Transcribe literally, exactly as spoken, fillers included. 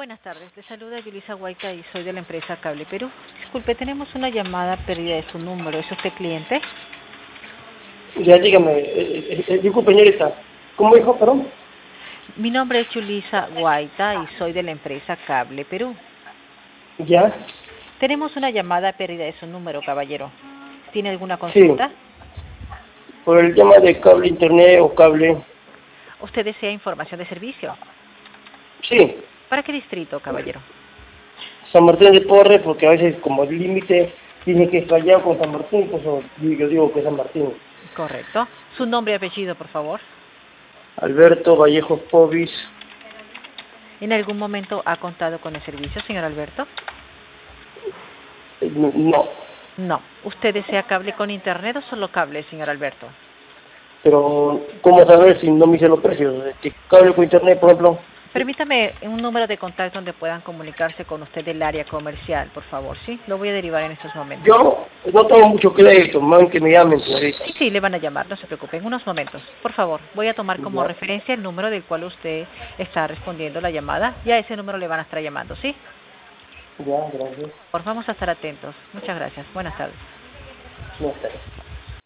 Buenas tardes, le saluda Yulisa Guaita y soy de la empresa Cable Perú. Disculpe, tenemos una llamada perdida de su número. ¿Es usted cliente? Ya, dígame, eh, eh, eh, disculpe, señorita, ¿cómo dijo, perdón? Mi nombre es Yulisa Guaita y soy de la empresa Cable Perú. Ya, Tenemos una llamada perdida de su número, caballero. ¿Tiene alguna sí, consulta? por el tema de cable internet o cable, ¿Usted desea información de servicio? sí, ¿Para qué distrito, caballero? San Martín de Porres, porque a veces como el límite tiene que fallar con San Martín, pues o- yo digo que es San Martín. Correcto. ¿Su nombre y apellido, por favor? Alberto Vallejo Povis, ¿En algún momento ha contado con el servicio, señor Alberto? eh, no, No. ¿Usted desea cable con internet o solo cable, señor Alberto? pero ¿cómo saber si no me hice los precios? Este, cable con internet, por ejemplo, Permítame un número de contacto donde puedan comunicarse con usted del área comercial, por favor, ¿sí? Lo voy a derivar en estos momentos. yo no tengo mucho crédito, man, que me llamen, señorita. Sí, sí, le van a llamar, no se preocupe, en unos momentos. Por favor, voy a tomar como Ya, referencia el número del cual usted está respondiendo la llamada. Ya a ese número le van a estar llamando, ¿sí? ya, gracias. Por favor, vamos a estar atentos. Muchas gracias. Buenas tardes. Buenas tardes.